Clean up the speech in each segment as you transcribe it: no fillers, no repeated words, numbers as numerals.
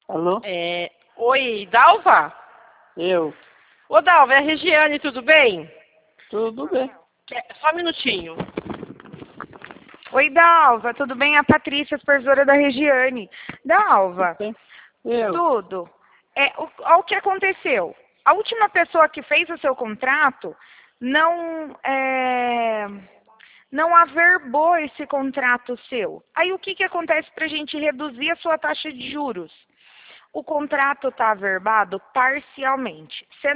Alô? Oi, Dalva? Eu. Ô, Dalva, é a Regiane, tudo bem? Tudo bem. Só um minutinho. Oi, Dalva, tudo bem? A Patrícia, supervisora da Regiane. Dalva, Eu. tudo. Olha o que aconteceu. A última pessoa que fez o seu contrato não averbou esse contrato seu. Aí o que acontece para a gente reduzir a sua taxa de juros? O contrato está averbado parcialmente, R$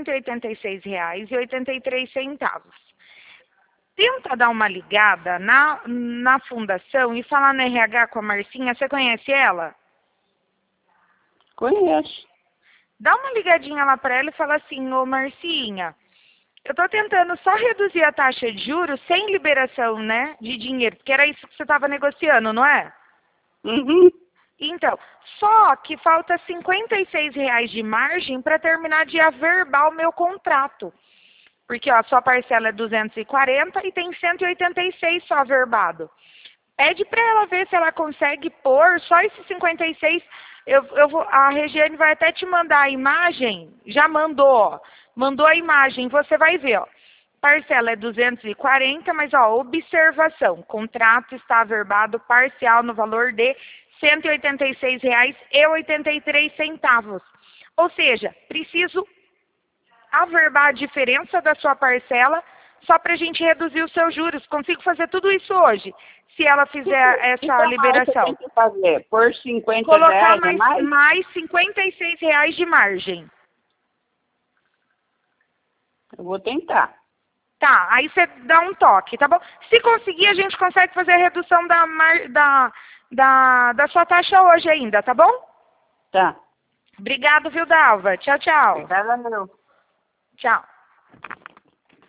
186,83. Tenta dar uma ligada na fundação e falar no RH com a Marcinha. Você conhece ela? Conheço. Dá uma ligadinha lá para ela e fala assim: ô Marcinha, eu estou tentando só reduzir a taxa de juros sem liberação, né, de dinheiro, porque era isso que você estava negociando, não é? Uhum. Então, só que falta R$ 56,00 de margem para terminar de averbar o meu contrato. Porque ó, a sua parcela é 240 e tem 186 só averbado. Pede para ela ver se ela consegue pôr só esses 56. A Regiane vai até te mandar a imagem. Já mandou, ó. Mandou a imagem, você vai ver, ó. Parcela é 240, mas ó, observação, contrato está averbado parcial no valor de R$ 186,83. Ou seja, preciso averbar a diferença da sua parcela só para a gente reduzir os seus juros. Consigo fazer tudo isso hoje, se ela fizer essa liberação. Você tem que fazer por R$50 Colocar a mais? mais R$ 56,00 de margem. Eu vou tentar. Tá, aí você dá um toque, tá bom? Se conseguir, a gente consegue fazer a redução da sua taxa hoje ainda, tá bom? Tá. Obrigado, viu, Dalva? Tchau, tchau. Obrigada, não. Tchau.